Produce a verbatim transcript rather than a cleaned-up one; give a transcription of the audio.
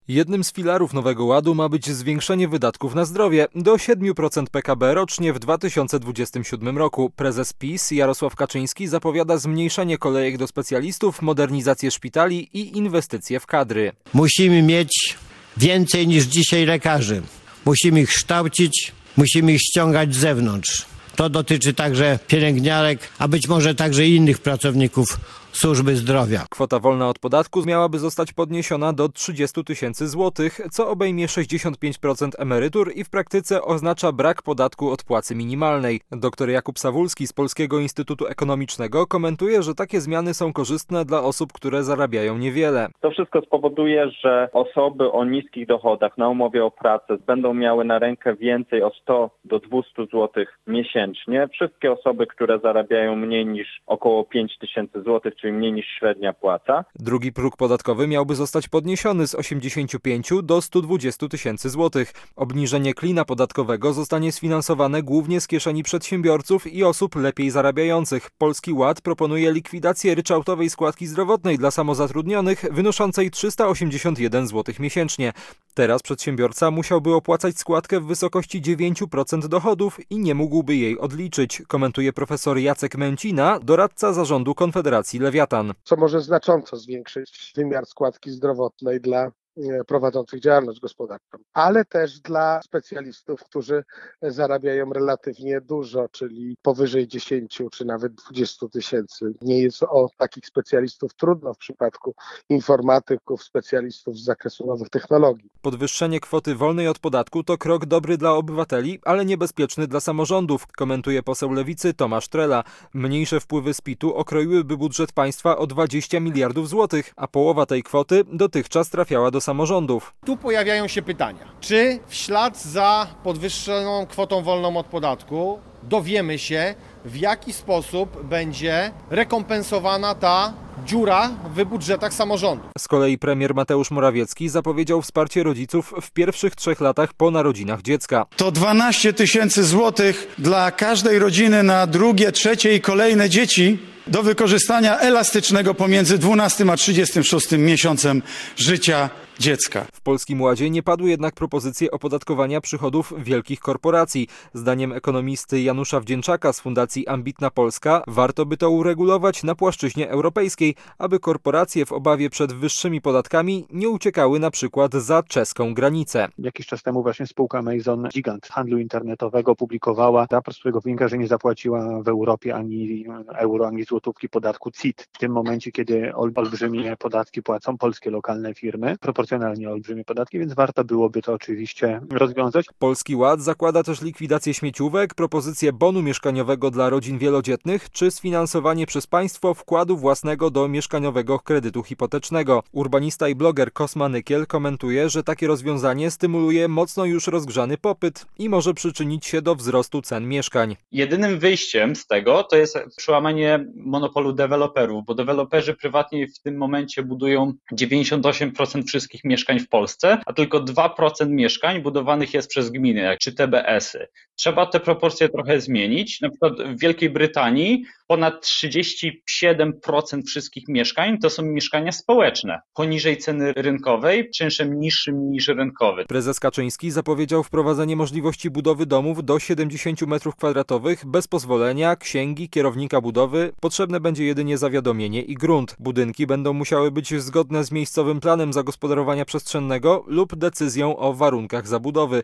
Jednym z filarów Nowego Ładu ma być zwiększenie wydatków na zdrowie do siedem procent P K B rocznie w dwa tysiące dwudziestym siódmym roku. Prezes PiS Jarosław Kaczyński zapowiada zmniejszenie kolejek do specjalistów, modernizację szpitali i inwestycje w kadry. Musimy mieć więcej niż dzisiaj lekarzy. Musimy ich kształcić, musimy ich ściągać z zewnątrz. To dotyczy także pielęgniarek, a być może także innych pracowników służby zdrowia. Kwota wolna od podatku miałaby zostać podniesiona do trzydziestu tysięcy złotych, co obejmie sześćdziesiąt pięć procent emerytur i w praktyce oznacza brak podatku od płacy minimalnej. Doktor Jakub Sawulski z Polskiego Instytutu Ekonomicznego komentuje, że takie zmiany są korzystne dla osób, które zarabiają niewiele. To wszystko spowoduje, że osoby o niskich dochodach na umowie o pracę będą miały na rękę więcej o sto do dwustu złotych miesięcznie. Wszystkie osoby, które zarabiają mniej niż około pięć tysięcy złotych, czyli mniej niż średnia płaca. Drugi próg podatkowy miałby zostać podniesiony z osiemdziesięciu pięciu do stu dwudziestu tysięcy złotych. Obniżenie klina podatkowego zostanie sfinansowane głównie z kieszeni przedsiębiorców i osób lepiej zarabiających. Polski Ład proponuje likwidację ryczałtowej składki zdrowotnej dla samozatrudnionych wynoszącej trzysta osiemdziesiąt jeden złotych miesięcznie. Teraz przedsiębiorca musiałby opłacać składkę w wysokości dziewięć procent dochodów i nie mógłby jej odliczyć, komentuje profesor Jacek Męcina, doradca zarządu Konfederacji Lewiatan. Co może znacząco zwiększyć wymiar składki zdrowotnej dla prowadzących działalność gospodarczą, ale też dla specjalistów, którzy zarabiają relatywnie dużo, czyli powyżej dziesięciu czy nawet dwudziestu tysięcy. Nie jest o takich specjalistów trudno w przypadku informatyków, specjalistów z zakresu nowych technologii. Podwyższenie kwoty wolnej od podatku to krok dobry dla obywateli, ale niebezpieczny dla samorządów, komentuje poseł Lewicy Tomasz Trela. Mniejsze wpływy z P I T-u okroiłyby budżet państwa o dwadzieścia miliardów złotych, a połowa tej kwoty dotychczas trafiała do samorządów. Tu pojawiają się pytania, czy w ślad za podwyższoną kwotą wolną od podatku dowiemy się, w jaki sposób będzie rekompensowana ta dziura w budżetach samorządów. Z kolei premier Mateusz Morawiecki zapowiedział wsparcie rodziców w pierwszych trzech latach po narodzinach dziecka. To dwanaście tysięcy złotych dla każdej rodziny na drugie, trzecie i kolejne dzieci do wykorzystania elastycznego pomiędzy dwunastym a trzydziestym szóstym miesiącem życia dziecka. W Polskim Ładzie nie padły jednak propozycje opodatkowania przychodów wielkich korporacji. Zdaniem ekonomisty Janusza Wdzięczaka z Fundacji Ambitna Polska warto by to uregulować na płaszczyźnie europejskiej, aby korporacje w obawie przed wyższymi podatkami nie uciekały na przykład za czeską granicę. Jakiś czas temu właśnie spółka Amazon, gigant handlu internetowego, publikowała raport, z którego wynika, że nie zapłaciła w Europie ani euro, ani złotówki podatku C I T. W tym momencie, kiedy olbrzymie podatki płacą polskie lokalne firmy, proporcjonalnie olbrzymie podatki, więc warto byłoby to oczywiście rozwiązać. Polski Ład zakłada też likwidację śmieciówek, propozycję bonu mieszkaniowego dla rodzin wielodzietnych czy sfinansowanie przez państwo wkładu własnego do mieszkaniowego kredytu hipotecznego. Urbanista i bloger Kosma Nykiel komentuje, że takie rozwiązanie stymuluje mocno już rozgrzany popyt i może przyczynić się do wzrostu cen mieszkań. Jedynym wyjściem z tego to jest przełamanie monopolu deweloperów, bo deweloperzy prywatni w tym momencie budują dziewięćdziesiąt osiem procent wszystkich mieszkań w Polsce, a tylko dwa procent mieszkań budowanych jest przez gminy, czy T B S-y. Trzeba te proporcje trochę zmienić. Na przykład w Wielkiej Brytanii ponad trzydzieści siedem procent wszystkich mieszkań to są mieszkania społeczne, poniżej ceny rynkowej, czynszem niższym niż rynkowy. Prezes Kaczyński zapowiedział wprowadzenie możliwości budowy domów do siedemdziesięciu metrów kwadratowych bez pozwolenia, księgi, kierownika budowy. Potrzebne będzie jedynie zawiadomienie i grunt. Budynki będą musiały być zgodne z miejscowym planem zagospodarowania przestrzennego lub decyzją o warunkach zabudowy.